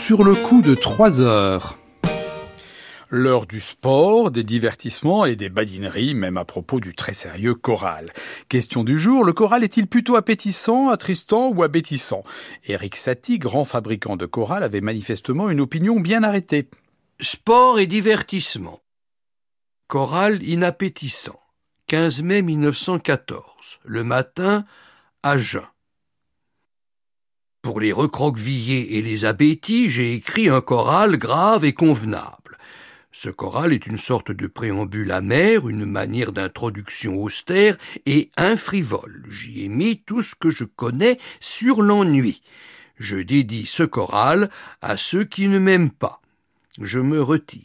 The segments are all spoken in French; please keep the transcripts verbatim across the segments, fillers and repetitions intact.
sur le coup de trois heures. L'heure du sport, des divertissements et des badineries, même à propos du très sérieux choral. Question du jour, le choral est-il plutôt appétissant, attristant ou abétissant ? Éric Satie, grand fabricant de choral, avait manifestement une opinion bien arrêtée. Sport et divertissement. Choral inappétissant. quinze mai mille neuf cent quatorze. Le matin, à jeun. Pour les recroquevillés et les abétis, j'ai écrit un choral grave et convenable. Ce choral est une sorte de préambule amer, une manière d'introduction austère et infrivole. J'y ai mis tout ce que je connais sur l'ennui. Je dédie ce choral à ceux qui ne m'aiment pas. Je me retire.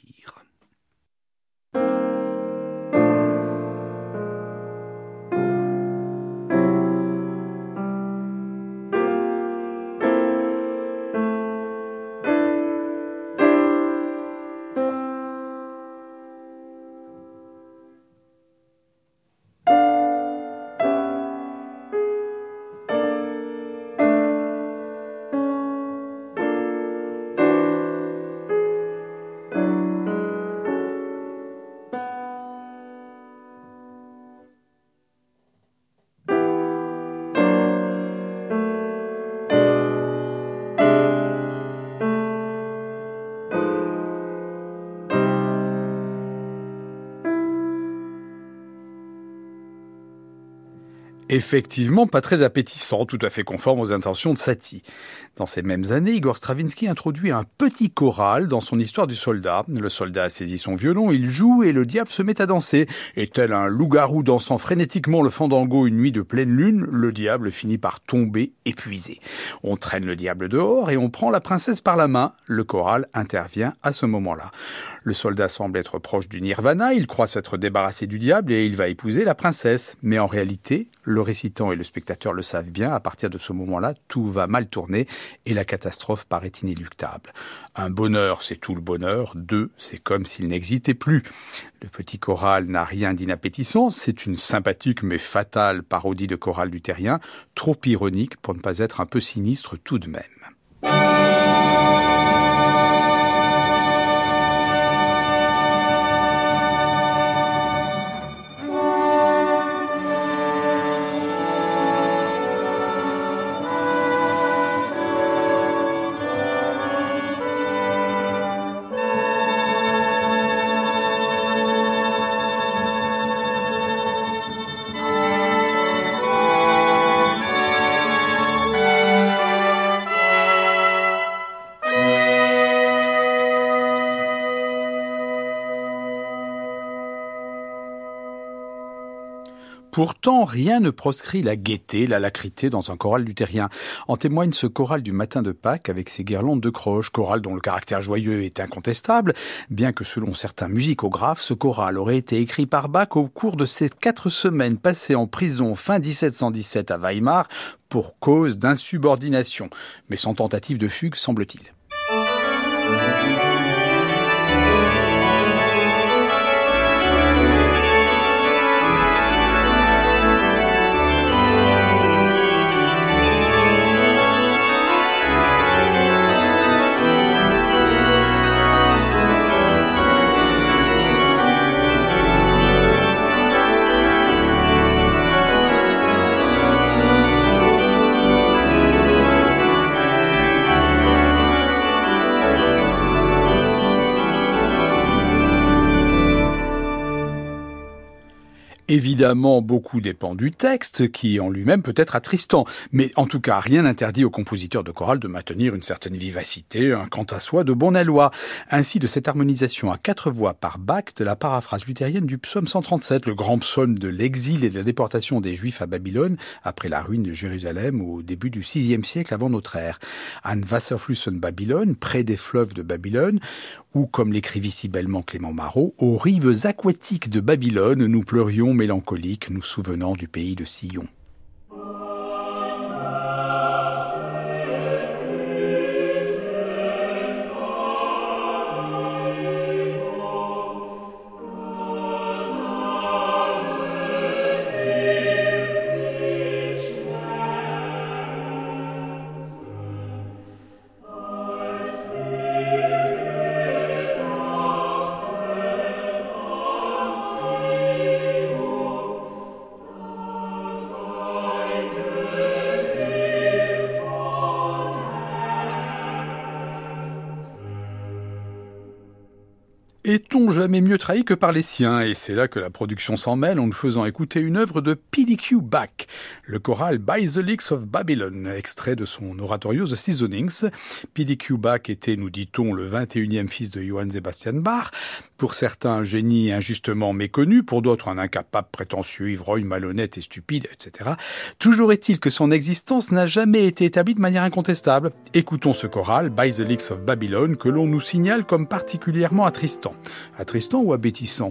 Effectivement, pas très appétissant, tout à fait conforme aux intentions de Satie. Dans ces mêmes années, Igor Stravinsky introduit un petit choral dans son Histoire du soldat. Le soldat saisit son violon, il joue et le diable se met à danser. Et tel un loup-garou dansant frénétiquement le fandango une nuit de pleine lune, le diable finit par tomber épuisé. On traîne le diable dehors et on prend la princesse par la main. Le choral intervient à ce moment-là. Le soldat semble être proche du nirvana, il croit s'être débarrassé du diable et il va épouser la princesse. Mais en réalité, le récitant et le spectateur le savent bien, à partir de ce moment-là, tout va mal tourner et la catastrophe paraît inéluctable. Un bonheur, c'est tout le bonheur. Deux, c'est comme s'il n'existait plus. Le petit choral n'a rien d'inappétissant, c'est une sympathique mais fatale parodie de choral luthérien, trop ironique pour ne pas être un peu sinistre tout de même. Pourtant, rien ne proscrit la gaieté, l'alacrité dans un choral luthérien. En témoigne ce choral du matin de Pâques avec ses guirlandes de croches, choral dont le caractère joyeux est incontestable, bien que selon certains musicographes, ce choral aurait été écrit par Bach au cours de ces quatre semaines passées en prison fin dix-sept cent dix-sept à Weimar pour cause d'insubordination, mais sans tentative de fugue, semble-t-il. Évidemment, beaucoup dépend du texte, qui en lui-même peut être attristant. Mais en tout cas, rien n'interdit aux compositeurs de chorale de maintenir une certaine vivacité, un quant à soi de bon aloi. Ainsi, de cette harmonisation à quatre voix par Bach de la paraphrase luthérienne du psaume cent trente-sept, le grand psaume de l'exil et de la déportation des Juifs à Babylone, après la ruine de Jérusalem au début du sixième siècle avant notre ère. An Wasserflüssen Babylone, près des fleuves de Babylone, ou, comme l'écrivit si bellement Clément Marot, aux rives aquatiques de Babylone, nous pleurions mélancoliques, nous souvenant du pays de Sion. Est-on jamais mieux trahi que par les siens? Et c'est là que la production s'en mêle en nous faisant écouter une œuvre de P D Q Bach, le choral By the Licks of Babylon, extrait de son oratorio The Seasonings. P D Q Bach était, nous dit-on, le vingt et unième fils de Johann Sebastian Bach. Pour certains, un génie injustement méconnu, pour d'autres, un incapable, prétentieux, ivrogne, malhonnête et stupide, et cetera. Toujours est-il que son existence n'a jamais été établie de manière incontestable. Écoutons ce choral, By the Licks of Babylon, que l'on nous signale comme particulièrement attristant. Attristant ou abétissant?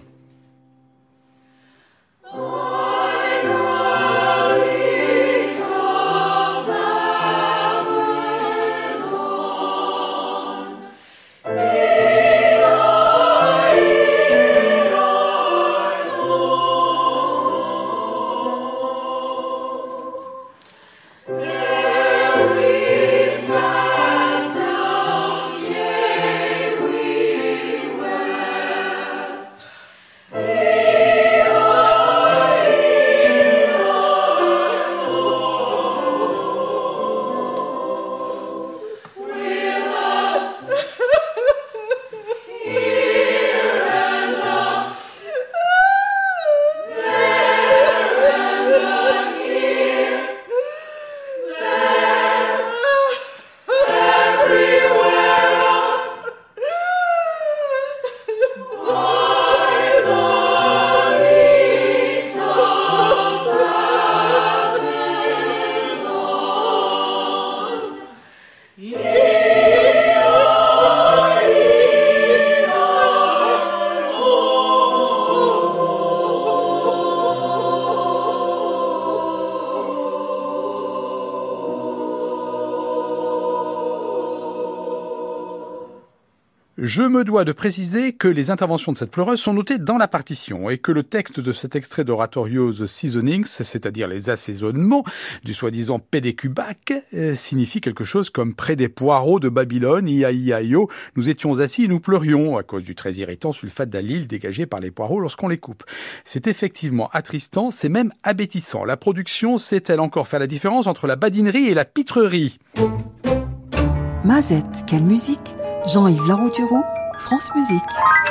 Je me dois de préciser que les interventions de cette pleureuse sont notées dans la partition et que le texte de cet extrait d'oratorio The Seasonings, c'est-à-dire les assaisonnements du soi-disant P D Q Bach, euh, signifie quelque chose comme près des poireaux de Babylone, ia ia io, nous étions assis et nous pleurions à cause du très irritant sulfate d'allyle dégagé par les poireaux lorsqu'on les coupe. C'est effectivement attristant, c'est même abétissant. La production sait-elle encore faire la différence entre la badinerie et la pitrerie? Mazette, quelle musique! Jean-Yves Larouturou, France Musique.